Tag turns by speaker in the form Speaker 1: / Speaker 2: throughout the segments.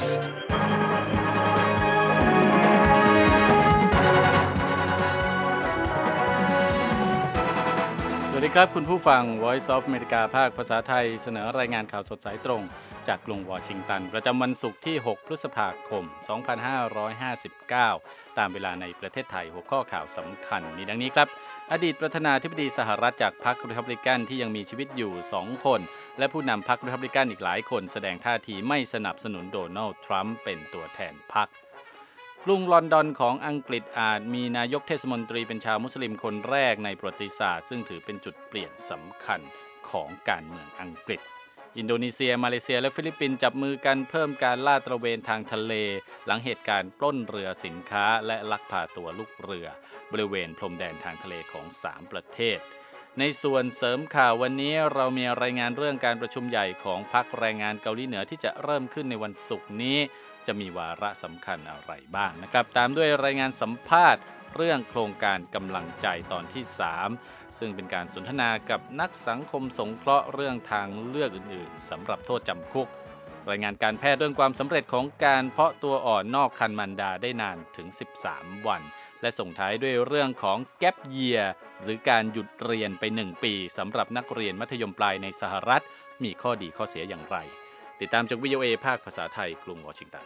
Speaker 1: News
Speaker 2: สวัสดีครับคุณผู้ฟัง Voice of America ภาคภาษาไทยเสนอรายงานข่าวสดสายตรงจากกรุงวอชิงตันประจำวันศุกร์ที่6พฤษภาคม2559ตามเวลาในประเทศไทยหัวข้อข่าวสำคัญมีดังนี้ครับอดีตประธานาธิบดีสหรัฐจากพรรครีพับลิกันที่ยังมีชีวิตอยู่2คนและผู้นำพรรครีพับลิกันอีกหลายคนแสดงท่าทีไม่สนับสนุนโดนัลด์ทรัมป์เป็นตัวแทนพรรคกรุงลอนดอนของอังกฤษอาจมีนายกเทศมนตรีเป็นชาวมุสลิมคนแรกในประวัติศาสตร์ซึ่งถือเป็นจุดเปลี่ยนสำคัญของการเมืองอังกฤษอินโดนีเซียมาเลเซียและฟิลิปปินส์จับมือกันเพิ่มการลาดตระเวนทางทะเลหลังเหตุการณ์ปล้นเรือสินค้าและลักพาตัวลูกเรือบริเวณพรมแดนทางทะเลของ3ประเทศในส่วนเสริมข่าววันนี้เรามีรายงานเรื่องการประชุมใหญ่ของพรรคแรงงานเกาหลีเหนือที่จะเริ่มขึ้นในวันศุกร์นี้จะมีวาระสำคัญอะไรบ้างนะครับตามด้วยรายงานสัมภาษณ์เรื่องโครงการกำลังใจตอนที่3ซึ่งเป็นการสนทนากับนักสังคมสงเคราะห์เรื่องทางเลือกอื่นๆสำหรับโทษจำคุกรายงานการแพทย์เรื่องความสำเร็จของการเพาะตัวอ่อนนอกครรภ์มารดาได้นานถึง13วันและส่งท้ายด้วยเรื่องของ Gap Year หรือการหยุดเรียนไป1ปีสำหรับนักเรียนมัธยมปลายในสหรัฐมีข้อดีข้อเสียอย่างไรติดตามจาก VOA ภาคภาษาไทยกรุงวอชิงตัน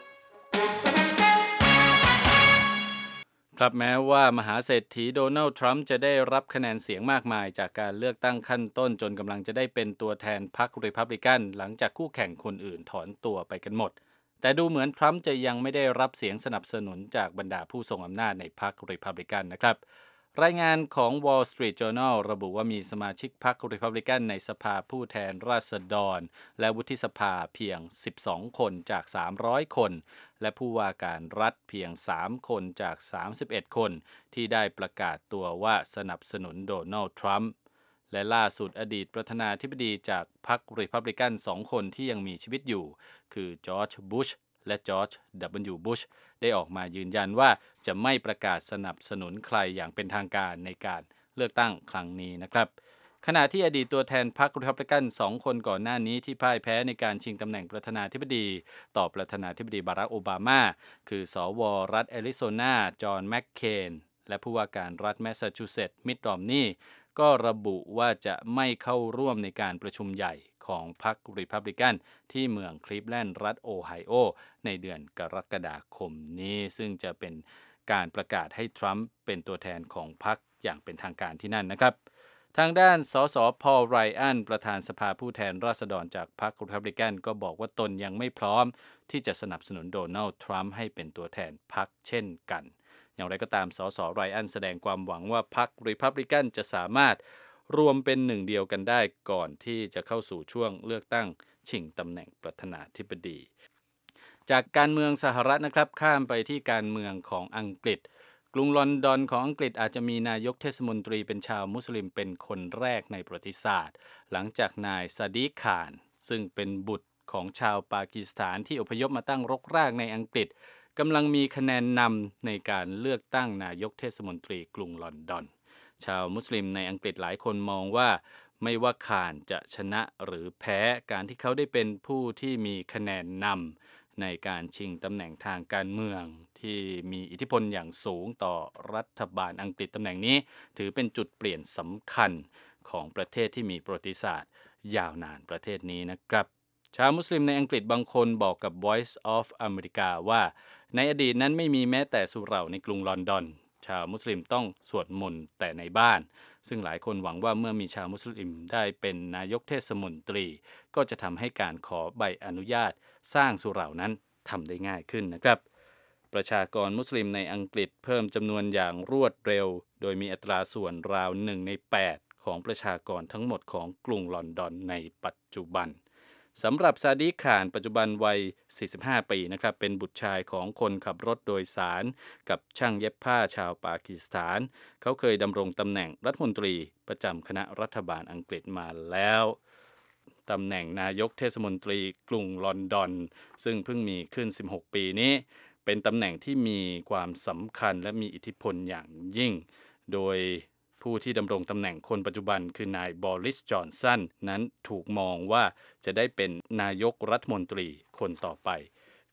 Speaker 2: ครับแม้ว่ามหาเศรษฐีโดนัลด์ทรัมป์จะได้รับคะแนนเสียงมากมายจากการเลือกตั้งขั้นต้นจนกำลังจะได้เป็นตัวแทนพรรครีพับลิกันหลังจากคู่แข่งคนอื่นถอนตัวไปกันหมดแต่ดูเหมือนทรัมป์จะยังไม่ได้รับเสียงสนับสนุนจากบรรดาผู้ทรงอำนาจในพรรครีพับลิกันนะครับรายงานของ Wall Street Journal ระบุว่ามีสมาชิกพรรครีพับลิกันในสภาผู้แทนราษฎรและวุฒิสภาเพียง12คนจาก300คนและผู้ว่าการรัฐเพียง3คนจาก31คนที่ได้ประกาศตัวว่าสนับสนุนโดนัลด์ทรัมป์และล่าสุดอดีตประธานาธิบดีจากพรรครีพับลิกัน2คนที่ยังมีชีวิตอยู่คือจอร์จบุชและจอร์จ W. บุชได้ออกมายืนยันว่าจะไม่ประกาศสนับสนุนใครอย่างเป็นทางการในการเลือกตั้งครั้งนี้นะครับขณะที่อดีตตัวแทนพรรครีพับลิกัน2คนก่อนหน้านี้ที่พ่ายแพ้ในการชิงตำแหน่งประธานาธิบดีต่อประธานาธิบดีบารักโอบามาคือสวรัฐแอริโซนาจอห์นแมคเคนและผู้ว่าการรัฐแมสซาชูเซตส์มิตต์ รอมนีย์ก็ระบุว่าจะไม่เข้าร่วมในการประชุมใหญ่ของพรรครีพับลิกันที่เมืองคลีฟแลนด์รัฐโอไฮโอในเดือนกรกฎาคมนี้ซึ่งจะเป็นการประกาศให้ทรัมป์เป็นตัวแทนของพรรคอย่างเป็นทางการที่นั่นนะครับทางด้านสสพอลไรอันประธานสภาผู้แทนราษฎรจากพรรครีพับลิกันก็บอกว่าตนยังไม่พร้อมที่จะสนับสนุนโดนัลด์ทรัมป์ให้เป็นตัวแทนพรรคเช่นกันอย่างไรก็ตามสสไรอันแสดงความหวังว่าพรรครีพับลิกันจะสามารถรวมเป็นหนึ่งเดียวกันได้ก่อนที่จะเข้าสู่ช่วงเลือกตั้งชิงตำแหน่งประธานาธิบดีจากการเมืองสหรัฐนะครับข้ามไปที่การเมืองของอังกฤษกรุงลอนดอนของอังกฤษอาจจะมีนายกเทศมนตรีเป็นชาวมุสลิมเป็นคนแรกในประวัติศาสตร์หลังจากนายซาดีก ข่านซึ่งเป็นบุตรของชาวปากีสถานที่อพยพมาตั้งรกรากในอังกฤษกำลังมีคะแนนนำในการเลือกตั้งนายกเทศมนตรีกรุงลอนดอนชาวมุสลิมในอังกฤษหลายคนมองว่าไม่ว่าข่านจะชนะหรือแพ้การที่เขาได้เป็นผู้ที่มีคะแนนนำในการชิงตำแหน่งทางการเมืองที่มีอิทธิพลอย่างสูงต่อรัฐบาลอังกฤษตำแหน่งนี้ถือเป็นจุดเปลี่ยนสำคัญของประเทศที่มีประวัติศาสตร์ยาวนานประเทศนี้นะครับชาวมุสลิมในอังกฤษบางคนบอกกับ Voice of America ว่าในอดีตนั้นไม่มีแม้แต่สุเหร่าในกรุงลอนดอนชาวมุสลิมต้องสวดมนต์แต่ในบ้านซึ่งหลายคนหวังว่าเมื่อมีชาวมุสลิมได้เป็นนายกเทศมนตรีก็จะทำให้การขอใบอนุญาตสร้างสุเหร่านั้นทำได้ง่ายขึ้นนะครับประชากรมุสลิมในอังกฤษเพิ่มจำนวนอย่างรวดเร็วโดยมีอัตราส่วนราว1 ใน 8ของประชากรทั้งหมดของกรุงลอนดอนในปัจจุบันสำหรับซาดีก ข่านปัจจุบันวัย45ปีนะครับเป็นบุตรชายของคนขับรถโดยสารกับช่างเย็บผ้าชาวปากีสถานเขาเคยดำรงตำแหน่งรัฐมนตรีประจำคณะรัฐบาลอังกฤษมาแล้วตำแหน่งนายกเทศมนตรีกรุงลอนดอนซึ่งเพิ่งมีขึ้น16ปีนี้เป็นตำแหน่งที่มีความสำคัญและมีอิทธิพลอย่างยิ่งโดยผู้ที่ดำรงตำแหน่งคนปัจจุบันคือนายบอริส จอนสันนั้นถูกมองว่าจะได้เป็นนายกรัฐมนตรีคนต่อไป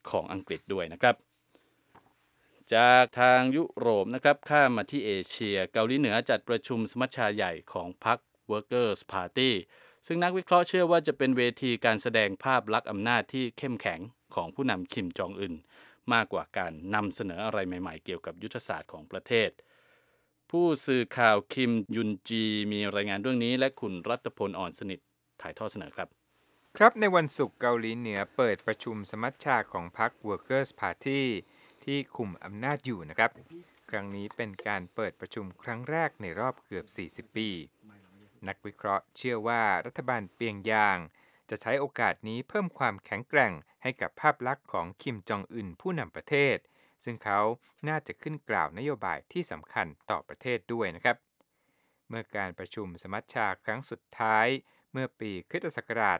Speaker 2: ของอังกฤษด้วยนะครับจากทางยุโรปนะครับข้ามมาที่เอเชียเกาหลีเหนือจัดประชุมสมัชชาใหญ่ของพรรค Workers' Party ซึ่งนักวิเคราะห์เชื่อว่าจะเป็นเวทีการแสดงภาพลักษณ์อำนาจที่เข้มแข็งของผู้นำคิมจองอึนมากกว่าการนำเสนออะไรใหม่ๆเกี่ยวกับยุทธศาสตร์ของประเทศผู้สื่อข่าวคิมยุนจีมีรายงานเรื่องนี้และคุณรัตพลอ่อนสนิทถ่ายทอดเสนอครับ
Speaker 1: ครับในวันศุกร์เกาหลีเหนือเปิดประชุมสมัชชาของพรรค Workers' Party ที่คุมอำนาจอยู่นะครับครั้งนี้เป็นการเปิดประชุมครั้งแรกในรอบเกือบ40ปีนักวิเคราะห์เชื่อว่ารัฐบาลเปียงยางจะใช้โอกาสนี้เพิ่มความแข็งแกร่งให้กับภาพลักษณ์ของคิมจองอึนผู้นำประเทศซึ่งเขาน่าจะขึ้นกล่าวนโยบายที่สำคัญต่อประเทศด้วยนะครับเมื่อการประชุมสมัชชาครั้งสุดท้ายเมื่อปีคริสตศักราช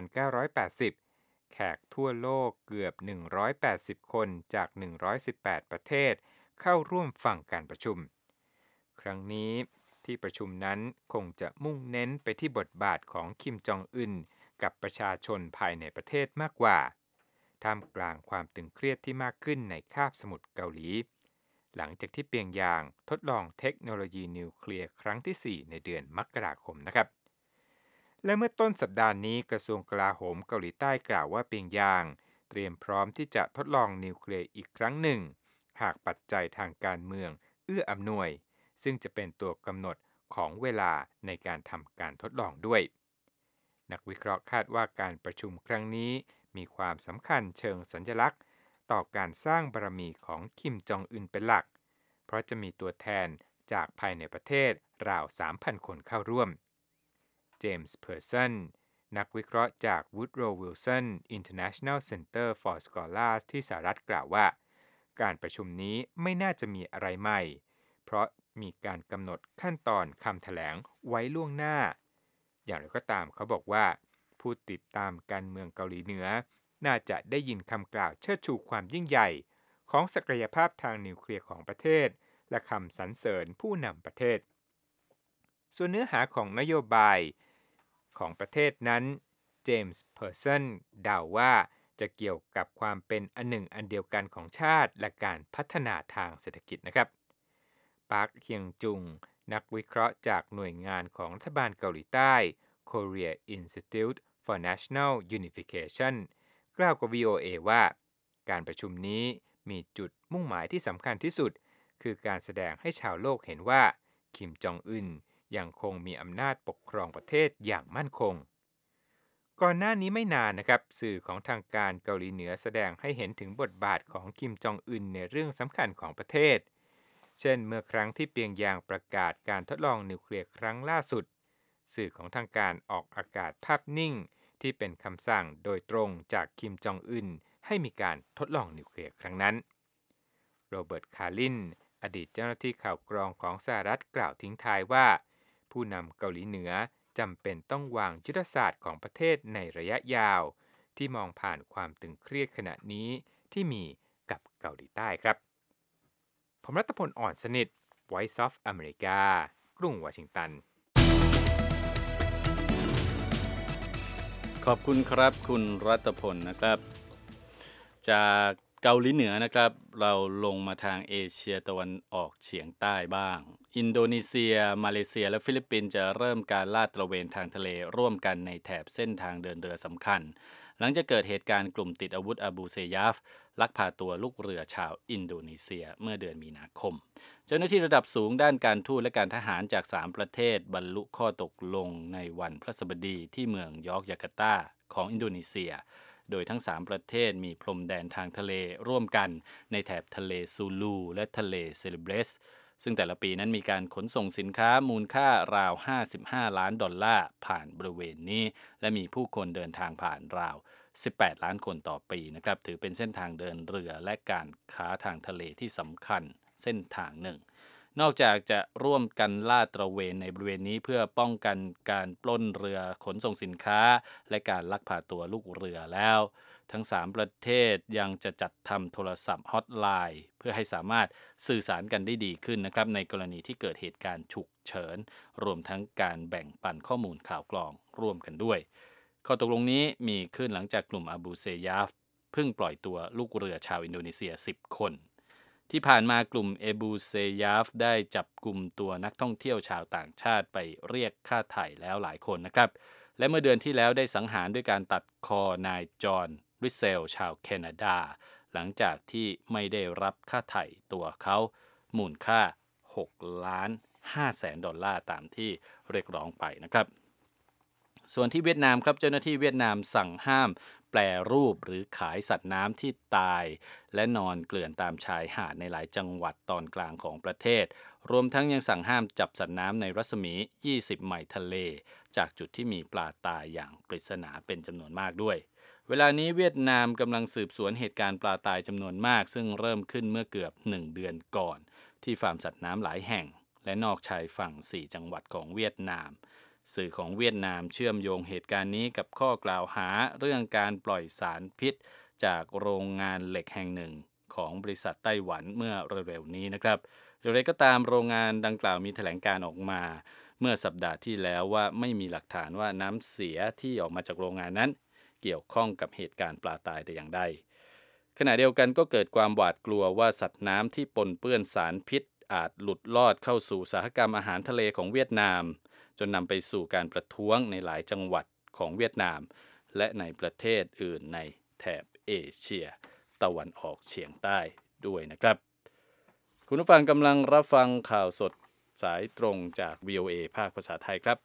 Speaker 1: 1980 แขกทั่วโลกเกือบ 180 คนจาก 118 ประเทศเข้าร่วมฟังการประชุมครั้งนี้ที่ประชุมนั้นคงจะมุ่งเน้นไปที่บทบาทของคิมจองอึนกับประชาชนภายในประเทศมากกว่าท่ามกลางความตึงเครียดที่มากขึ้นในคาบสมุทรเกาหลีหลังจากที่เปียงยางทดลองเทคโนโลยีนิวเคลียร์ครั้งที่ 4 ในเดือนมกราคมนะครับและเมื่อต้นสัปดาห์นี้กระทรวงกลาโหมเกาหลีใต้กล่าวว่าเปียงยางเตรียมพร้อมที่จะทดลองนิวเคลียร์อีกครั้งหนึ่งหากปัจจัยทางการเมืองเอื้ออำนวยซึ่งจะเป็นตัวกำหนดของเวลาในการทำการทดลองด้วยนักวิเคราะห์คาดว่าการประชุมครั้งนี้มีความสำคัญเชิงสัญลักษณ์ต่อการสร้างบารมีของคิมจองอึนเป็นหลักเพราะจะมีตัวแทนจากภายในประเทศราว 3,000 คนเข้าร่วมเจมส์เพอร์สันนักวิเคราะห์จาก Woodrow Wilson International Center for Scholars ที่สหรัฐกล่าวว่าการประชุมนี้ไม่น่าจะมีอะไรใหม่เพราะมีการกำหนดขั้นตอนคำแถลงไว้ล่วงหน้าอย่างไรก็ตามเขาบอกว่าผู้ติดตามการเมืองเกาหลีเหนือน่าจะได้ยินคำกล่าวเชิดชูความยิ่งใหญ่ของศักยภาพทางนิวเคลียร์ของประเทศและคำสรรเสริญผู้นำประเทศส่วนเนื้อหาของนโยบายของประเทศนั้นเจมส์เพอร์สันเดาว่าจะเกี่ยวกับความเป็นอันหนึ่งอันเดียวกันของชาติและการพัฒนาทางเศรษฐกิจนะครับปาร์คเฮียงจุงนักวิเคราะห์จากหน่วยงานของรัฐบาลเกาหลีใต้ Korea Institute for National Unification กล่าวกับ VOA ว่าการประชุมนี้มีจุดมุ่งหมายที่สำคัญที่สุดคือการแสดงให้ชาวโลกเห็นว่าคิมจองอึนยังคงมีอำนาจปกครองประเทศอย่างมั่นคงก่อนหน้านี้ไม่นานนะครับสื่อของทางการเกาหลีเหนือแสดงให้เห็นถึงบทบาทของคิมจองอึนในเรื่องสำคัญของประเทศเช่นเมื่อครั้งที่เปียงยางประกาศการทดลองนิวเคลียร์ครั้งล่าสุดสื่อของทางการออกอากาศภาพนิ่งที่เป็นคำสั่งโดยตรงจากคิมจองอึนให้มีการทดลองนิวเคลียร์ครั้งนั้นโรเบิร์ตคาร์ลินอดีตเจ้าหน้าที่ข่าวกรองของสหรัฐกล่าวทิ้งท้ายว่าผู้นำเกาหลีเหนือจำเป็นต้องวางยุทธศาสตร์ของประเทศในระยะยาวที่มองผ่านความตึงเครียดขณะนี้ที่มีกับเกาหลีใต้ครับผมรัตพลอ่อนสนิท Voice of America กรุงวอชิงตัน
Speaker 2: ขอบคุณครับคุณรัตพลนะครับจากเกาหลีเหนือนะครับเราลงมาทางเอเชียตะวันออกเฉียงใต้บ้างอินโดนีเซียมาเลเซียและฟิลิปปินส์จะเริ่มการลาดตระเวนทางทะเลร่วมกันในแถบเส้นทางเดินเรือสำคัญหลังจากเกิดเหตุการณ์กลุ่มติดอาวุธอาบูเซยาฟลักพาตัวลูกเรือชาวอินโดนีเซียเมื่อเดือนมีนาคมเจ้าหน้าที่ระดับสูงด้านการทูตและการทหารจาก3ประเทศบรรลุข้อตกลงในวันพฤหัสบดีที่เมืองยอร์กจาการ์ตาของอินโดนีเซียโดยทั้ง3ประเทศมีพรมแดนทางทะเลร่วมกันในแถบทะเลซูลูและทะเลเซเลเบรสซึ่งแต่ละปีนั้นมีการขนส่งสินค้ามูลค่าราว$55 ล้านผ่านบริเวณนี้และมีผู้คนเดินทางผ่านราว18 ล้านคนต่อปีนะครับถือเป็นเส้นทางเดินเรือและการค้าทางทะเลที่สำคัญเส้นทางหนึ่งนอกจากจะร่วมกันลาดตระเวนในบริเวณนี้เพื่อป้องกันการปล้นเรือขนส่งสินค้าและการลักพาตัวลูกเรือแล้วทั้ง3ประเทศยังจะจัดทำโทรศัพท์ฮอตไลน์เพื่อให้สามารถสื่อสารกันได้ดีขึ้นนะครับในกรณีที่เกิดเหตุการณ์ฉุกเฉินรวมทั้งการแบ่งปันข้อมูลข่าวกรองร่วมกันด้วยข้อตกลงนี้มีขึ้นหลังจากกลุ่มอาบูเซยาฟเพิ่งปล่อยตัวลูกเรือชาวอินโดนีเซีย10 คนที่ผ่านมากลุ่มเอบูเซยาฟได้จับกลุ่มตัวนักท่องเที่ยวชาวต่างชาติไปเรียกค่าไถ่แล้วหลายคนนะครับและเมื่อเดือนที่แล้วได้สังหารด้วยการตัดคอนายจอห์นริเซลชาวแคนาดาหลังจากที่ไม่ได้รับค่าไถ่ตัวเขามูลค่า$6,500,000ตามที่เรียกร้องไปนะครับส่วนที่เวียดนามครับเจ้าหน้าที่เวียดนามสั่งห้ามแปรรูปหรือขายสัตว์น้ำที่ตายและนอนเกลื่อนตามชายหาดในหลายจังหวัดตอนกลางของประเทศรวมทั้งยังสั่งห้ามจับสัตว์น้ำในรัศมี20 ไมล์ทะเลจากจุดที่มีปลาตายอย่างปริศนาเป็นจำนวนมากด้วยเวลานี้เวียดนามกำลังสืบสวนเหตุการณ์ปลาตายจำนวนมากซึ่งเริ่มขึ้นเมื่อเกือบ1 เดือนก่อนที่ฟาร์มสัตว์น้ำหลายแห่งและนอกชายฝั่ง4 จังหวัดของเวียดนามสื่อของเวียดนามเชื่อมโยงเหตุการณ์นี้กับข้อกล่าวหาเรื่องการปล่อยสารพิษจากโรงงานเหล็กแห่งหนึ่งของบริษัทไต้หวันเมื่อเร็วๆนี้นะครับอย่างไรก็ตามโรงงานดังกล่าวมีแถลงการออกมาเมื่อสัปดาห์ที่แล้วว่าไม่มีหลักฐานว่าน้ำเสียที่ออกมาจากโรงงานนั้นเกี่ยวข้องกับเหตุการณ์ปลาตายแต่อย่างใดขณะเดียวกันก็เกิดความหวาดกลัวว่าสัตว์น้ำที่ปนเปื้อนสารพิษอาจหลุดลอดเข้าสู่อุตสาหกรรมอาหารทะเลของเวียดนามจนนำไปสู่การประท้วงในหลายจังหวัดของเวียดนามและในประเทศอื่นในแถบเอเชียตะวันออกเฉียงใต้ด้วยนะครับคุณผู้ฟังกำลังรับฟังข่าวสดสายตรงจาก VOA ภาคภาษาไทยครับ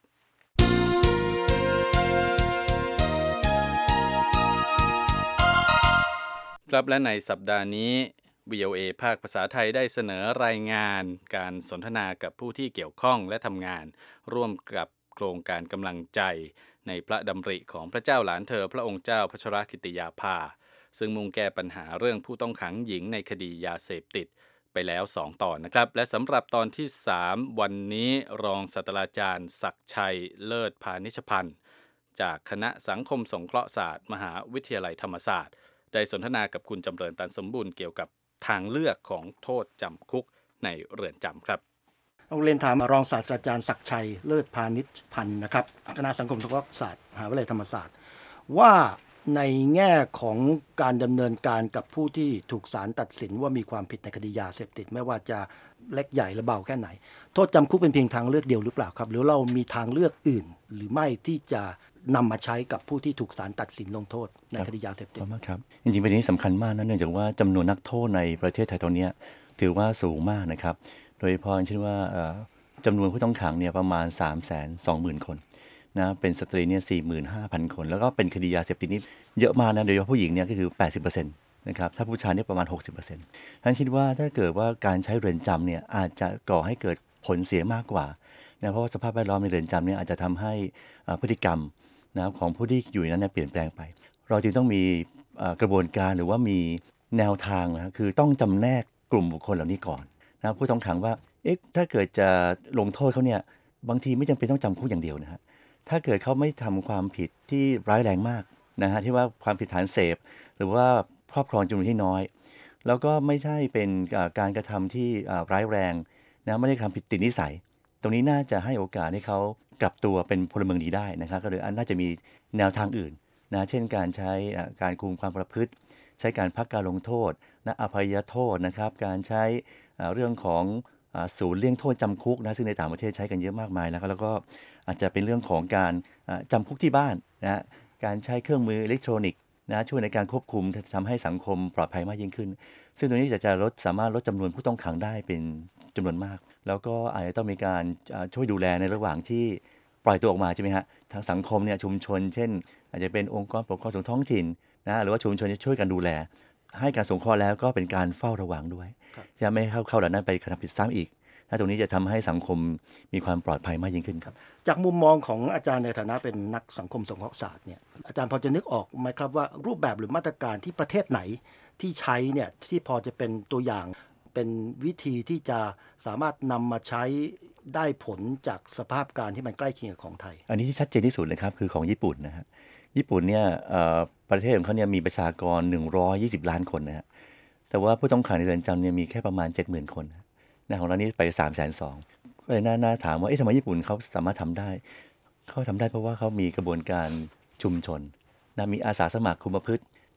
Speaker 2: ครับและในสัปดาห์นี้ VOA ภาคภาษาไทยได้เสนอรายงานการสนทนากับผู้ที่เกี่ยวข้องและทำงานร่วมกับโครงการกำลังใจในพระดำริของพระเจ้าหลานเธอพระองค์เจ้าพัชรกิติยาภาซึ่งมุ่งแก้ปัญหาเรื่องผู้ต้องขังหญิงในคดียาเสพติดไปแล้ว2 ตอนนะครับและสำหรับตอนที่3วันนี้รองศาสตราจารย์ศักดิ์ชัยเลิศพานิชพันธ์จากคณะสังคมสงเคราะห์ศาสตร์มหาวิทยาลัยธรรมศาสตร์ได้สนทนากับคุณจำเริญตันสมบูรณ์เกี่ยวกับทางเลือกของโทษจำคุกในเรือนจำครับ
Speaker 3: เอาเรียนถามรองศาสตราจารย์ศักดิ์ชัยเลิศพานิชพันธ์นะครับคณะสังคมสงเคราะห์ศาสตร์มหาวิทยาลัยธรรมศาสตร์ว่าในแง่ของการดำเนินการกับผู้ที่ถูกศาลตัดสินว่ามีความผิดในคดียาเสพติดไม่ว่าจะเล็กใหญ่หรือเบาแค่ไหนโทษจำคุกเป็นเพียงทางเลือกเดียวหรือเปล่าครับหรือเรามีทางเลือกอื่นหรือไม่ที่จะนำมาใช้กับผู้ที่ถูกศาลตัดสินลงโทษในคดียาเสพติด
Speaker 4: ครับจริงๆประเด็นนี้สำคัญมากนะเนื่องจากว่าจำนวนนักโทษในประเทศไทยตอนนี้ถือว่าสูงมากนะครับโดยเฉพาะเช่นว่าจำนวนผู้ต้องขังเนี่ยประมาณ 320,000 คนนะเป็นสตรีเนี่ย 45,000 คนแล้วก็เป็นคดียาเสพติดนี่เยอะมากนะโดยเฉพาะผู้หญิงเนี่ยก็คือ 80% นะครับถ้าผู้ชายเนี่ยประมาณ 60% ท่านคิดว่าถ้าเกิดว่าการใช้เรือนจำเนี่ยอาจจะก่อให้เกิดผลเสียมากกว่านะเพราะว่าสภาพแวดล้อมในเรือนจำเนี่ยอาจจะทำให้พฤติกรรมนะของผู้ที่อยู่ในนั้นเปลี่ยนแปลงไปเราจึงต้องมีกระบวนการหรือว่ามีแนวทางนะคือต้องจำแนกกลุ่มบุคคลเหล่านี้ก่อนนะผู้ต้องขังว่าถ้าเกิดจะลงโทษเขาเนี่ยบางทีไม่จำเป็นต้องจำคุกอย่างเดียวนะฮะถ้าเกิดเขาไม่ทำความผิดที่ร้ายแรงมากนะฮะที่ว่าความผิดฐานเสพหรือว่าครอบครองจำนวนที่น้อยแล้วก็ไม่ใช่เป็นการกระทำที่ร้ายแรงนะไม่ได้ทำผิดติดนิสัยตรงนี้น่าจะให้โอกาสให้เขากลับตัวเป็นพลเมืองดีได้นะครับก็เลยน่าจะมีแนวทางอื่นนะเช่นการใช้การคุมความประพฤติใช้การพักการลงโทษนะอภัยโทษนะครับการใช้เรื่องของศูนย์เลี่ยงโทษจำคุกนะซึ่งในต่างประเทศใช้กันเยอะมากมายแล้วก็อาจจะเป็นเรื่องของการจำคุกที่บ้านนะการใช้เครื่องมืออิเล็กทรอนิกส์นะช่วยในการควบคุมทำให้สังคมปลอดภัยมากยิ่งขึ้นซึ่งตรงนี้จะสามารถลดจำนวนผู้ต้องขังได้เป็นจำนวนมากแล้วก็อาจจะต้องมีการช่วยดูแลในระหว่างที่ปล่อยตัวออกมาใช่ไหมฮะทางสังคมเนี่ยชุมชนเช่นอาจจะเป็นองค์กรปกครองส่วนท้องถิ่นนะหรือว่าชุมชนจะช่วยกันดูแลให้การสงเคราะห์แล้วก็เป็นการเฝ้าระวังด้วยจะไม่เข้าเหล่านั้นไปกระทำผิดซ้ำอีกตรงนี้จะทำให้สังคมมีความปลอดภัยมากยิ่งขึ้นครับ
Speaker 3: จากมุมมองของอาจารย์ในฐานะเป็นนักสังคมสงเคราะห์ศาสตร์เนี่ยอาจารย์พอจะนึกออกไหมครับว่ารูปแบบหรือมาตรการที่ประเทศไหนที่ใช้เนี่ยที่พอจะเป็นตัวอย่างเป็นวิธีที่จะสามารถนำมาใช้ได้ผลจากสภาพการที่มันใกล้เคียงกับของไทย
Speaker 4: อันนี้ที่ชัดเจนที่สุดเลยครับคือของญี่ปุ่นนะฮะญี่ปุ่นเนี่ยประเทศของเขาเนี่ยมีประชากร120 ล้านคนนะฮะแต่ว่าผู้ต้องขังในเรือนจำเนี่ยมีแค่ประมาณ 70,000 คนนะของเรานี่ไป 320,000 ก็เลยน่าถามว่าทำไมญี่ปุ่นเขาสามารถทำได้เขาทำได้เพราะว่าเขามีกระบวนการชุมชนนะมีอาสาสมัครคุมประพฤติ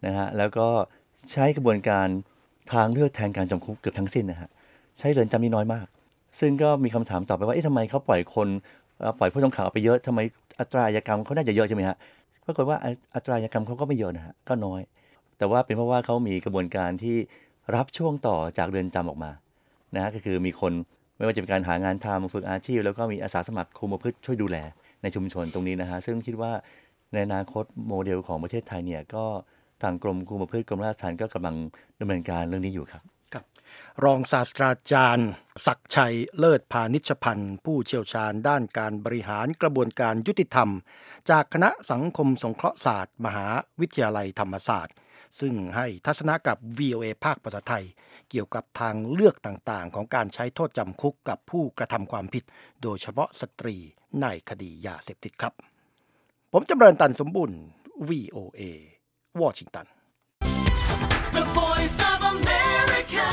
Speaker 4: นะฮะแล้วก็ใช้กระบวนการทางเลือกแทนการจำคุกเกือบทั้งสิ้นนะฮะใช้เรือนจำนี่น้อยมากซึ่งก็มีคำถามต่อไปว่าทำไมเขาปล่อยคนปล่อยผู้ต้องขังออกไปเยอะทำไมอัตราอาชญากรรมเขาน่าจะเยอะใช่ไหมฮะปรากฏว่าอัตราอาชญากรรมเขาก็ไม่เยอะนะฮะก็น้อยแต่ว่าเป็นเพราะว่าเขามีกระบวนการที่รับช่วงต่อจากเรือนจำออกมานะฮะก็คือมีคนไม่ว่าจะเป็นการหางานทำฝึกอาชีพแล้วก็มีอาสาสมัครคุมประพฤติช่วยดูแลในชุมชนตรงนี้นะฮะซึ่งคิดว่าในอนาคตโมเดลของประเทศไทยเนี่ยก็ทางกรมคุมประพฤติกรมราชทัณฑ์ก็กำลังดำเนินการเรื่องนี้อยู่ครับ
Speaker 3: รองศาสตราจารย์ศักดิ์ชัยเลิศพานิชพันธ์ผู้เชี่ยวชาญด้านการบริหารกระบวนการยุติธรรมจากคณะสังคมสงเคราะห์ศาสตร์มหาวิทยาลัยธรรมศาสตร์ซึ่งให้ทัศนะกับ VOA ภาคภาษาไทยเกี่ยวกับทางเลือกต่างๆของการใช้โทษจำคุกกับผู้กระทำความผิดโดยเฉพาะสตรีในคดียาเสพติดครับผมจำเริญตันสมบุญ VOA วอชิงตัน
Speaker 5: The Voice of America,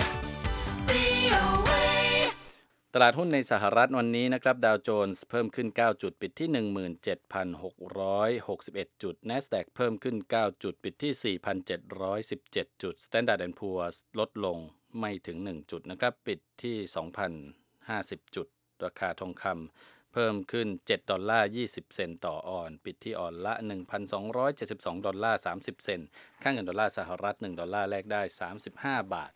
Speaker 5: VOA.
Speaker 2: ตลาดหุ้นในสหรัฐวันนี้นะครับดาวโจนส์เพิ่มขึ้น9จุดปิดที่ 17,661 จุด NASDAQ เพิ่มขึ้น9จุดปิดที่ 4,717 จุด Standard & Poor's ลดลงไม่ถึง1จุดนะครับปิดที่ 2,050 จุดราคาทองคำเพิ่มขึ้น$7.20 เซนต์ต่อออนซ์ปิดที่ออนละ $1,272.30 เซนต์ค่าเงินดอลลาร์สหรัฐ$1แลกได้35.14 บาท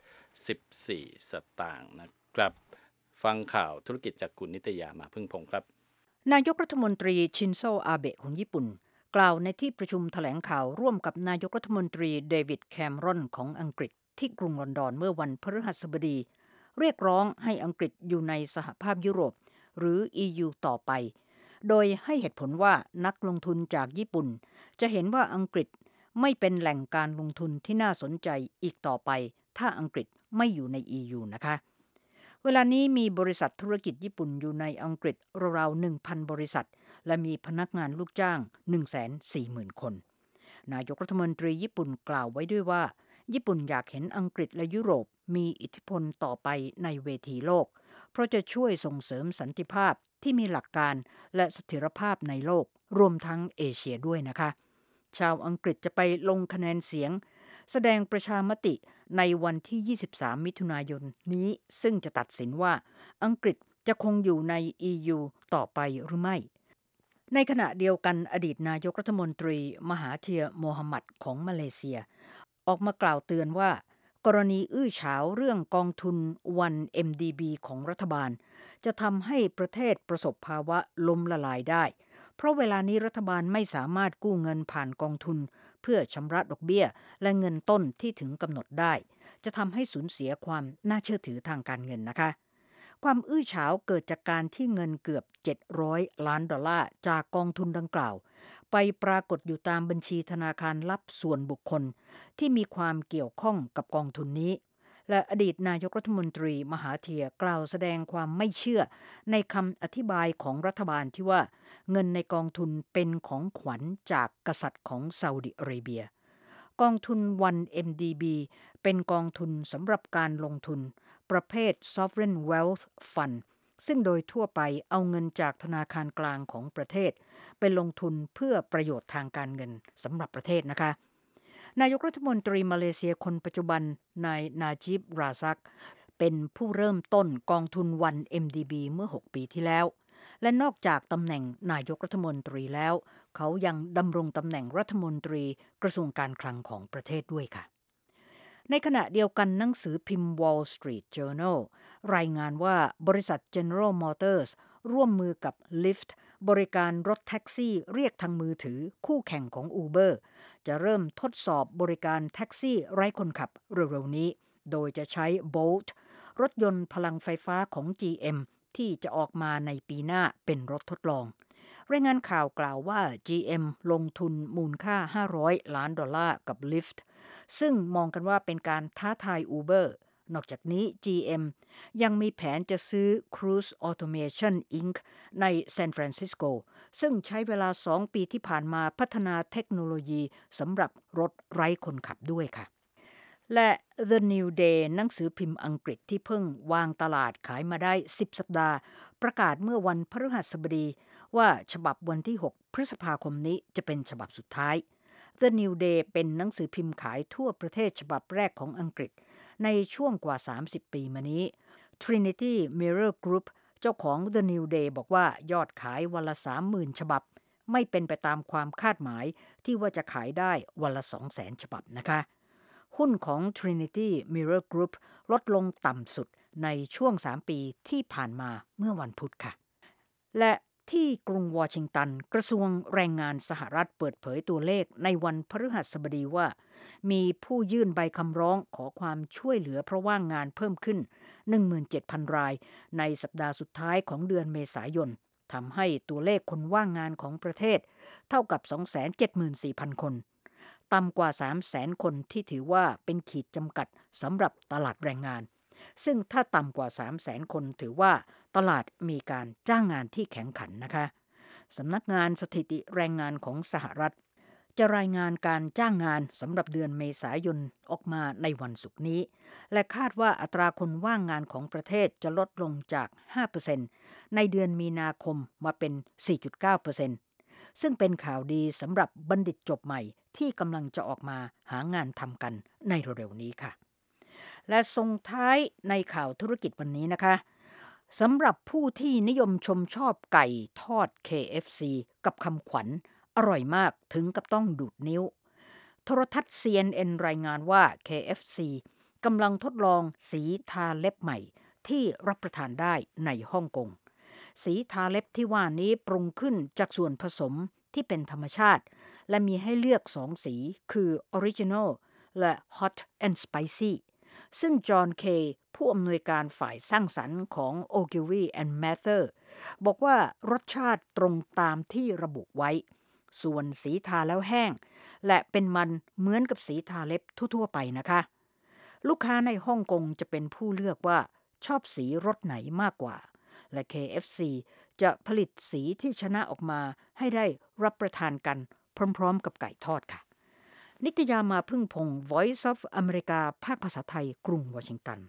Speaker 2: นะครับฟังข่าวธุรกิจจากคุณนิตยามาพึ่งพงศ์ครับ
Speaker 6: นายกรัฐมนตรีชินโซอาเบะของญี่ปุ่นกล่าวในที่ประชุมแถลงข่าวร่วมกับนายกรัฐมนตรีเดวิดแคมรอนของอังกฤษที่กรุงลอนดอนเมื่อวันพฤหัสบดีเรียกร้องให้อังกฤษอยู่ในสหภาพยุโรปหรือ EU ต่อไปโดยให้เหตุผลว่านักลงทุนจากญี่ปุ่นจะเห็นว่าอังกฤษไม่เป็นแหล่งการลงทุนที่น่าสนใจอีกต่อไปถ้าอังกฤษไม่อยู่ใน EU นะคะเวลานี้มีบริษัทธุรกิจญี่ปุ่นอยู่ในอังกฤษราวๆ 1,000 บริษัทและมีพนักงานลูกจ้าง 140,000 คนนายกรัฐมนตรีญี่ปุ่นกล่าวไว้ด้วยว่าญี่ปุ่นอยากเห็นอังกฤษและยุโรปมีอิทธิพลต่อไปในเวทีโลกเพราะจะช่วยส่งเสริมสันติภาพที่มีหลักการและเสถียรภาพในโลกรวมทั้งเอเชียด้วยนะคะชาวอังกฤษจะไปลงคะแนนเสียงแสดงประชามติในวันที่23มิถุนายนนี้ซึ่งจะตัดสินว่าอังกฤษจะคงอยู่ใน EU ต่อไปหรือไม่ในขณะเดียวกันอดีตนายกรัฐมนตรีมหาธีรโมฮัมหมัดของมาเลเซียออกมากล่าวเตือนว่ากรณีอื้อฉาวเรื่องกองทุน 1MDB ของรัฐบาลจะทำให้ประเทศประสบภาวะล้มละลายได้เพราะเวลานี้รัฐบาลไม่สามารถกู้เงินผ่านกองทุนเพื่อชำระดอกเบี้ยและเงินต้นที่ถึงกำหนดได้จะทำให้สูญเสียความน่าเชื่อถือทางการเงินนะคะความอื้อฉาวเกิดจากการที่เงินเกือบ$700 ล้านจากกองทุนดังกล่าวไปปรากฏอยู่ตามบัญชีธนาคารลับส่วนบุคคลที่มีความเกี่ยวข้องกับกองทุนนี้และอดีตนายกรัฐมนตรีมหาธีรกล่าวแสดงความไม่เชื่อในคำอธิบายของรัฐบาลที่ว่าเงินในกองทุนเป็นของขวัญจากกษัตริย์ของซาอุดิอาระเบียกองทุน 1MDB เป็นกองทุนสำหรับการลงทุนประเภท Sovereign Wealth Fund ซึ่งโดยทั่วไปเอาเงินจากธนาคารกลางของประเทศไปลงทุนเพื่อประโยชน์ทางการเงินสำหรับประเทศนะคะนายกรัฐมนตรีมาเลเซียคนปัจจุบันนายนาจิบราซักเป็นผู้เริ่มต้นกองทุน 1MDB เมื่อ6ปีที่แล้วและนอกจากตำแหน่งนายกรัฐมนตรีแล้วเขายังดำรงตำแหน่งรัฐมนตรีกระทรวงการคลังของประเทศด้วยค่ะในขณะเดียวกันหนังสือพิมพ์ Wall Street Journal รายงานว่าบริษัท General Motors ร่วมมือกับ Lyft บริการรถแท็กซี่เรียกทางมือถือคู่แข่งของ Uber จะเริ่มทดสอบบริการแท็กซี่ไร้คนขับเร็วๆนี้โดยจะใช้ Bolt รถยนต์พลังไฟฟ้าของ GM ที่จะออกมาในปีหน้าเป็นรถทดลองรายงานข่าวกล่าวว่า GM ลงทุนมูลค่า$500 ล้านกับ Lyft ซึ่งมองกันว่าเป็นการท้าทาย Uber นอกจากนี้ GM ยังมีแผนจะซื้อ Cruise Automation Inc. ในซานฟรานซิสโกซึ่งใช้เวลา2 ปีที่ผ่านมาพัฒนาเทคโนโลยีสำหรับรถไร้คนขับด้วยค่ะและ The New Day หนังสือพิมพ์อังกฤษที่เพิ่งวางตลาดขายมาได้10 สัปดาห์ประกาศเมื่อวันพฤหัสบดีว่าฉบับวันที่6 พฤษภาคมนี้จะเป็นฉบับสุดท้าย The New Day เป็นหนังสือพิมพ์ขายทั่วประเทศฉบับแรกของอังกฤษในช่วงกว่า30 ปีมานี้ Trinity Mirror Group เจ้าของ The New Day บอกว่ายอดขายวันละ 30,000 ฉบับไม่เป็นไปตามความคาดหมายที่ว่าจะขายได้วันละ 200,000 ฉบับนะคะหุ้นของ Trinity Mirror Group ลดลงต่ำสุดในช่วง3 ปีที่ผ่านมาเมื่อวันพุธค่ะและที่กรุงวอชิงตันกระทรวงแรงงานสหรัฐเปิดเผยตัวเลขในวันพฤหัสบดีว่ามีผู้ยื่นใบคำร้องขอความช่วยเหลือเพราะว่างงานเพิ่มขึ้น 17,000 รายในสัปดาห์สุดท้ายของเดือนเมษายนทำให้ตัวเลขคนว่างงานของประเทศเท่ากับ 274,000 คนต่ำกว่า 300,000 คนที่ถือว่าเป็นขีดจำกัดสำหรับตลาดแรงงานซึ่งถ้าต่ำกว่า 300,000 คนถือว่าตลาดมีการจ้างงานที่แข็งขันนะคะสำนักงานสถิติแรงงานของสหรัฐจะรายงานการจ้างงานสำหรับเดือนเมษายนออกมาในวันศุกร์นี้และคาดว่าอัตราคนว่างงานของประเทศจะลดลงจาก 5% ในเดือนมีนาคมมาเป็น 4.9%ซึ่งเป็นข่าวดีสำหรับบัณฑิตจบใหม่ที่กำลังจะออกมาหางานทำกันในเร็วๆนี้ค่ะและส่งท้ายในข่าวธุรกิจวันนี้นะคะสำหรับผู้ที่นิยมชมชอบไก่ทอด KFC กับคำขวัญอร่อยมากถึงกับต้องดูดนิ้วโทรทัศน์ CNN รายงานว่า KFC กำลังทดลองสีทาเล็บใหม่ที่รับประทานได้ในฮ่องกงสีทาเล็บที่ว่านี้ปรุงขึ้นจากส่วนผสมที่เป็นธรรมชาติและมีให้เลือก2สีคือ Original และ Hot and Spicy ซึ่งจอห์นเคผู้อำนวยการฝ่ายสร้างสรรค์ของ Ogilvy and Mather บอกว่ารสชาติตรงตามที่ระบุไว้ส่วนสีทาแล้วแห้งและเป็นมันเหมือนกับสีทาเล็บทั่วๆไปนะคะลูกค้าในฮ่องกงจะเป็นผู้เลือกว่าชอบสีรสไหนมากกว่าและ KFC จะผลิตสีที่ชนะออกมาให้ได้รับประทานกันพร้อมๆกับไก่ทอดค่ะนิตยามาพึ่งพงศ์ Voice of America ภาคภาษาไทยกรุงวอชิงตัน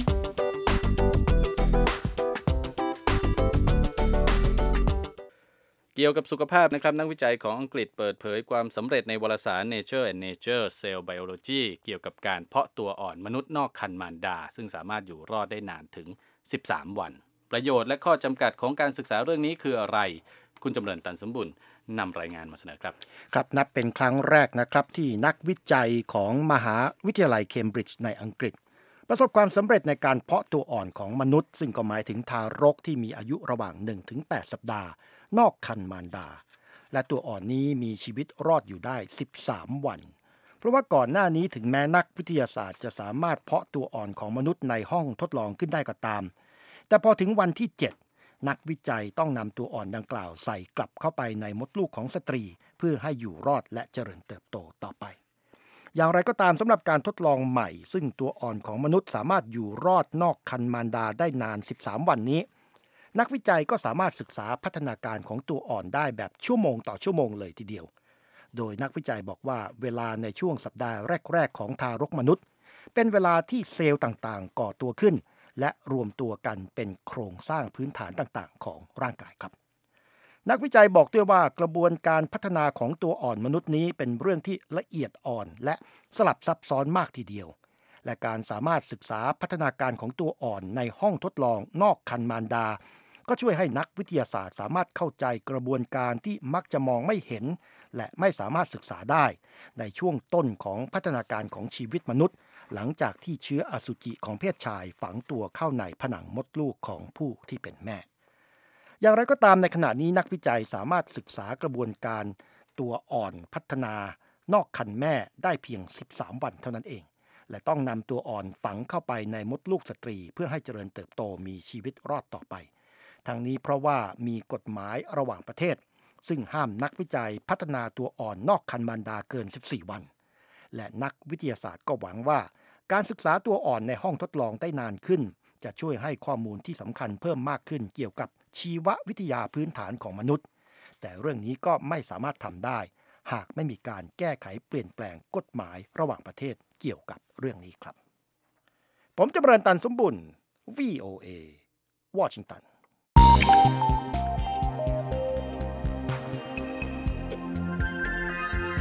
Speaker 2: เกี่ยวกับสุขภาพนะครับนักวิจัยของอังกฤษเปิดเผยความสำเร็จในวารสาร Nature and Nature Cell Biology เกี่ยวกับการเพาะตัวอ่อนมนุษย์นอกครรภ์มารดาซึ่งสามารถอยู่รอดได้นานถึง13 วันประโยชน์และข้อจำกัดของการศึกษาเรื่องนี้คืออะไรคุณจำเริญตันสมบุญนำรายงานมาเสนอครับ
Speaker 3: ครับนับเป็นครั้งแรกนะครับที่นักวิจัยของมหาวิทยาลัยเคมบริดจ์ในอังกฤษประสบความสำเร็จในการเพาะตัวอ่อนของมนุษย์ซึ่งก็หมายถึงทารกที่มีอายุระหว่าง 1-8 สัปดาห์นอกครรภ์มารดาและตัวอ่อนนี้มีชีวิตรอดอยู่ได้13 วันเพราะว่าก่อนหน้านี้ถึงแม้นักวิทยาศาสตร์จะสามารถเพาะตัวอ่อนของมนุษย์ในห้องทดลองขึ้นได้ก็ตามแต่พอถึงวันที่7นักวิจัยต้องนำตัวอ่อนดังกล่าวใส่กลับเข้าไปในมดลูกของสตรีเพื่อให้อยู่รอดและเจริญเติบโตต่อไปอย่างไรก็ตามสำหรับการทดลองใหม่ซึ่งตัวอ่อนของมนุษย์สามารถอยู่รอดนอกครรภ์มารดาได้นาน13 วันนี้นักวิจัยก็สามารถศึกษาพัฒนาการของตัวอ่อนได้แบบชั่วโมงต่อชั่วโมงเลยทีเดียวโดยนักวิจัยบอกว่าเวลาในช่วงสัปดาห์แรกๆของทารกมนุษย์เป็นเวลาที่เซลล์ต่างๆก่อตัวขึ้นและรวมตัวกันเป็นโครงสร้างพื้นฐานต่างๆของร่างกายครับนักวิจัยบอกด้วยว่ากระบวนการพัฒนาของตัวอ่อนมนุษย์นี้เป็นเรื่องที่ละเอียดอ่อนและสลับซับซ้อนมากทีเดียวและการสามารถศึกษาพัฒนาการของตัวอ่อนในห้องทดลองนอกครรภ์มารดาก็ช่วยให้นักวิทยาศาสตร์สามารถเข้าใจกระบวนการที่มักจะมองไม่เห็นและไม่สามารถศึกษาได้ในช่วงต้นของพัฒนาการของชีวิตมนุษย์หลังจากที่เชื้ออสุจิของเพศชายฝังตัวเข้าในผนังมดลูกของผู้ที่เป็นแม่อย่างไรก็ตามในขณะนี้นักวิจัยสามารถศึกษากระบวนการตัวอ่อนพัฒนานอกครรภ์แม่ได้เพียง13 วันเท่านั้นเองและต้องนำตัวอ่อนฝังเข้าไปในมดลูกสตรีเพื่อให้เจริญเติบโตมีชีวิตรอดต่อไปทั้งนี้เพราะว่ามีกฎหมายระหว่างประเทศซึ่งห้ามนักวิจัยพัฒนาตัวอ่อนนอกครรภ์มารดาเกิน14 วันและนักวิทยาศาสตร์ก็หวังว่าการศึกษาตัวอ่อนในห้องทดลองได้นานขึ้นจะช่วยให้ข้อมูลที่สำคัญเพิ่มมากขึ้นเกี่ยวกับชีววิทยาพื้นฐานของมนุษย์แต่เรื่องนี้ก็ไม่สามารถทำได้หากไม่มีการแก้ไขเปลี่ยนแปลงกฎหมายระหว่างประเทศเกี่ยวกับเรื่องนี้ครับผมจำเริญตันสมบุญ VOA วอชิงตัน
Speaker 2: แ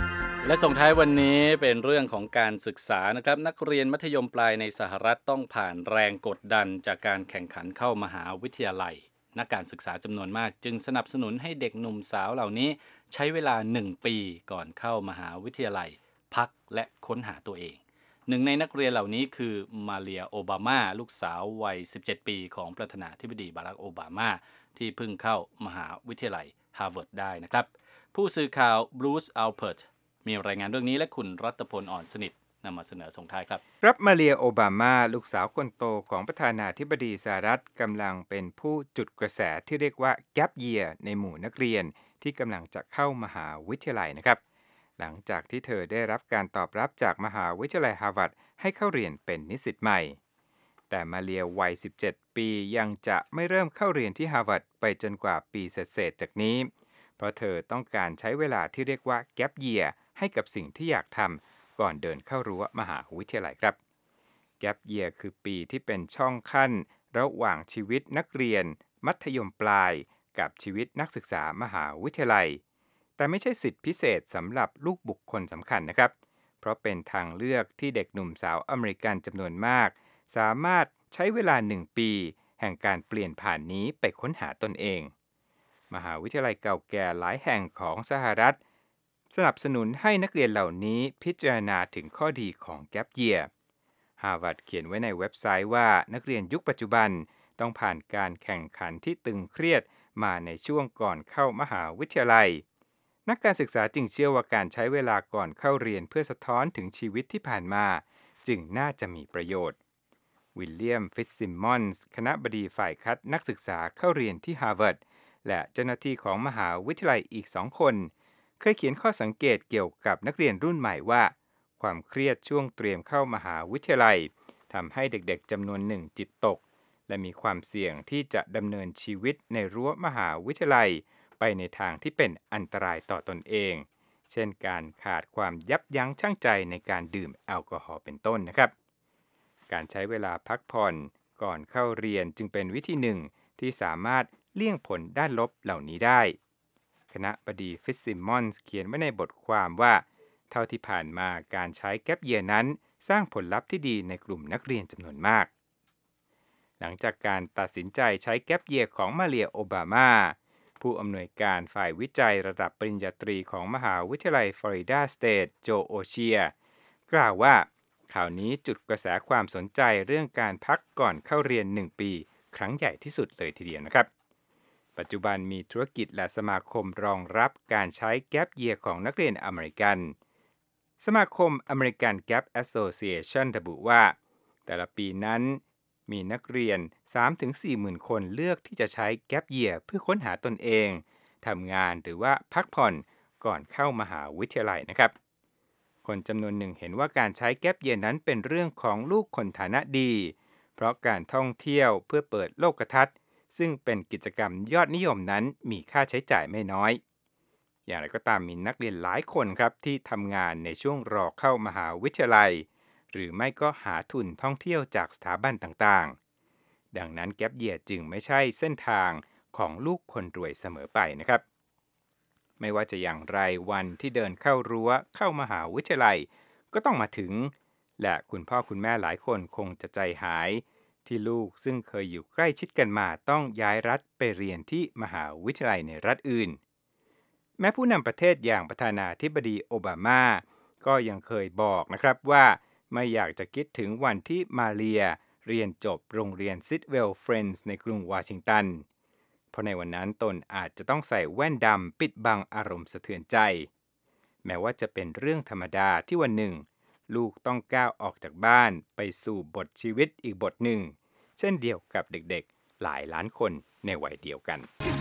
Speaker 2: และส่งท้ายวันนี้เป็นเรื่องของการศึกษานะครับนักเรียนมัธยมปลายในสหรัฐต้องผ่านแรงกดดันจากการแข่งขันเข้ามหาวิทยาลัยนักการศึกษาจำนวนมากจึงสนับสนุนให้เด็กหนุ่มสาวเหล่านี้ใช้เวลา1 ปีก่อนเข้ามหาวิทยาลัยพักและค้นหาตัวเองหนึ่งในนักเรียนเหล่านี้คือมาเลียโอบามาลูกสาววัย17 ปีของประธานาธิบดีบารักโอบามาที่เพิ่งเข้ามหาวิทยาลัยฮาร์วาร์ดได้นะครับผู้สื่อข่าวบรูซอัลเพิร์ตมีรายงานเรื่องนี้และคุณรัตพลอ่อนสนิทนำมาเสนอส่งท้ายครับ
Speaker 1: รับมาเลียโอบามาลูกสาวคนโตของประธานาธิบดีสหรัฐกำลังเป็นผู้จุดกระแสที่เรียกว่า Gap Year ในหมู่นักเรียนที่กำลังจะเข้ามหาวิทยาลัยนะครับหลังจากที่เธอได้รับการตอบรับจากมหาวิทยาลัยฮาร์วาร์ดให้เข้าเรียนเป็นนิสิตใหม่แต่มาเลียวัย17 ปียังจะไม่เริ่มเข้าเรียนที่ฮาร์วาร์ดไปจนกว่าปีเศษๆจากนี้เพราะเธอต้องการใช้เวลาที่เรียกว่า Gap Year ให้กับสิ่งที่อยากทำก่อนเดินเข้ารั้วมหาวิทยาลัยครับ Gap Year คือปีที่เป็นช่องขั้นระหว่างชีวิตนักเรียนมัธยมปลายกับชีวิตนักศึกษามหาวิทยาลัยแต่ไม่ใช่สิทธิพิเศษสำหรับลูกบุคคลสำคัญนะครับเพราะเป็นทางเลือกที่เด็กหนุ่มสาวอเมริกันจำนวนมากสามารถใช้เวลา1 ปีแห่งการเปลี่ยนผ่านนี้ไปค้นหาตนเองมหาวิทยาลัยเก่าแก่หลายแห่งของสหรัฐสนับสนุนให้นักเรียนเหล่านี้พิจารณาถึงข้อดีของ Gap Year ฮาร์วาร์ดเขียนไว้ในเว็บไซต์ว่านักเรียนยุคปัจจุบันต้องผ่านการแข่งขันที่ตึงเครียดมาในช่วงก่อนเข้ามหาวิทยาลัยนักการศึกษาจึงเชื่อว่าการใช้เวลาก่อนเข้าเรียนเพื่อสะท้อนถึงชีวิตที่ผ่านมาจึงน่าจะมีประโยชน์วิลเลียมฟิตซิมมอนส์คณบดีฝ่ายคัดนักศึกษาเข้าเรียนที่ฮาร์วาร์ดและเจ้าหน้าที่ของมหาวิทยาลัยอีก2 คนเคยเขียนข้อสังเกตเกี่ยวกับนักเรียนรุ่นใหม่ว่าความเครียดช่วงเตรียมเข้ามหาวิทยาลัยทำให้เด็กๆจำนวนหนึ่งจิตตกและมีความเสี่ยงที่จะดำเนินชีวิตในรั้วมหาวิทยาลัยไปในทางที่เป็นอันตรายต่อตนเองเช่นการขาดความยับยั้งชั่งใจในการดื่มแอลกอฮอล์เป็นต้นนะครับการใช้เวลาพักผ่อนก่อนเข้าเรียนจึงเป็นวิธีหนึ่งที่สามารถเลี่ยงผลด้านลบเหล่านี้ได้คณบดีฟิตซิมมอนส์เขียนไว้ในบทความว่าเท่าที่ผ่านมาการใช้ Gap Year นั้นสร้างผลลัพธ์ที่ดีในกลุ่มนักเรียนจำนวนมากหลังจากการตัดสินใจใช้ Gap Year ของมาเลียโอบามาผู้อำนวยการฝ่ายวิจัยระดับปริญญาตรีของมหาวิทยาลัยฟลอริดาสเตทโจโอเชียกล่าวว่าข่าวนี้จุดกระแสความสนใจเรื่องการพักก่อนเข้าเรียน1 ปีครั้งใหญ่ที่สุดเลยทีเดียวนะครับปัจจุบันมีธุรกิจและสมาคมรองรับการใช้ Gap Year ของนักเรียนอเมริกันสมาคม American Gap Association ระบุว่าแต่ละปีนั้นมีนักเรียน 3-4 หมื่นคนเลือกที่จะใช้ Gap Year เพื่อค้นหาตนเองทำงานหรือว่าพักผ่อนก่อนเข้ามหาวิทยาลัยนะครับคนจำนวนหนึ่งเห็นว่าการใช้ Gap Year นั้นเป็นเรื่องของลูกคนฐานะดีเพราะการท่องเที่ยวเพื่อเปิดโลกทัศน์ซึ่งเป็นกิจกรรมยอดนิยมนั้นมีค่าใช้จ่ายไม่น้อยอย่างไรก็ตามมีนักเรียนหลายคนครับที่ทำงานในช่วงรอเข้ามหาวิทยาลัยหรือไม่ก็หาทุนท่องเที่ยวจากสถาบันต่างๆดังนั้น Gap Year จึงไม่ใช่เส้นทางของลูกคนรวยเสมอไปนะครับไม่ว่าจะอย่างไรวันที่เดินเข้ารั้วเข้ามหาวิทยาลัยก็ต้องมาถึงและคุณพ่อคุณแม่หลายคนคงจะใจหายที่ลูกซึ่งเคยอยู่ใกล้ชิดกันมาต้องย้ายรัฐไปเรียนที่มหาวิทยาลัยในรัฐอื่นแม้ผู้นำประเทศอย่างประธานาธิบดีโอบามาก็ยังเคยบอกนะครับว่าไม่อยากจะคิดถึงวันที่มาเลียเรียนจบโรงเรียนซิดเวลเฟรนด์ในกรุงวอชิงตันเพราะในวันนั้นตนอาจจะต้องใส่แว่นดำปิดบังอารมณ์สะเทือนใจแม้ว่าจะเป็นเรื่องธรรมดาที่วันหนึ่งลูกต้องก้าวออกจากบ้านไปสู่บทชีวิตอีกบทหนึ่งเช่นเดียวกับเด็กๆหลายล้านคนในวัยเดียวกัน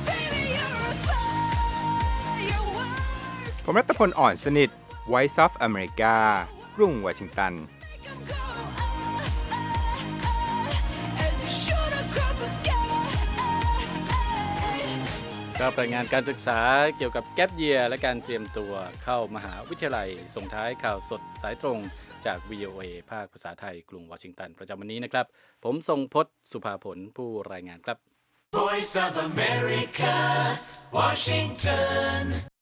Speaker 1: ผมรัตพลอ่อนสนิท Voice of America กรุงวอชิงตัน
Speaker 2: ก็รายงานการศึกษาเกี่ยวกับ Gap Year และการเตรียมตัวเข้ามหาวิทยาลัยส่งท้ายข่าวสดสายตรงจาก VOA ภาคภาษาไทยกรุงวอชิงตันประจำวันนี้นะครับผมทรงพจน์สุภาผลผู้รายงานครับ
Speaker 5: Voice of America, Washington